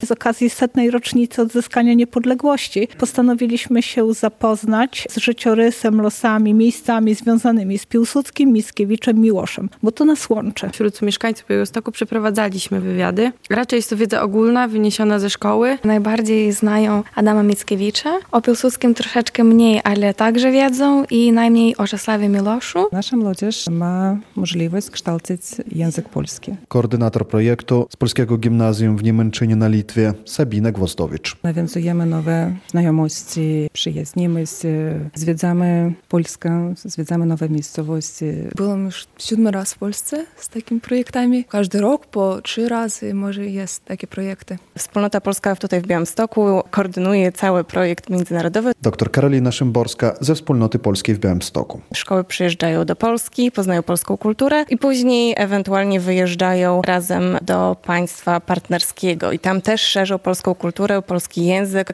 Z okazji 100. rocznicy odzyskania niepodległości postanowiliśmy się zapoznać z życiorysem, losami, miejscami związanymi z Piłsudskim, Mickiewiczem, Miłoszem, bo to nas łączy. Wśród mieszkańców Białegostoku przeprowadzaliśmy wywiady. Raczej jest to wiedza ogólna, wyniesiona ze szkoły. Najbardziej znają Adama Mickiewicza. O Piłsudskim troszeczkę mniej, ale także wiedzą i najmniej o Czesławie Miłoszu. Nasza młodzież ma możliwość kształcić język polski. Koordynator projektu z Polskiego Gimnazjum w Niemęczynie na Litwie, Sabina Gwozdowicz. Nawiązujemy nowe znajomości, przyjaźnimy się, zwiedzamy Polskę, zwiedzamy nowe miejscowości. Byłam już 7 raz w Polsce z takimi projektami. Każdy rok po 3 razy może jest takie projekty. Wspólnota Polska tutaj w Białymstoku koordynuje cały projekt międzynarodowy. Dr Karolina Szymborska ze Wspólnoty Polskiej w Białymstoku. Szkoły przyjeżdżają do Polski, poznają polską kulturę i później ewentualnie wyjeżdżają razem do państwa partnerskiego i tam też szerzą polską kulturę, polski język.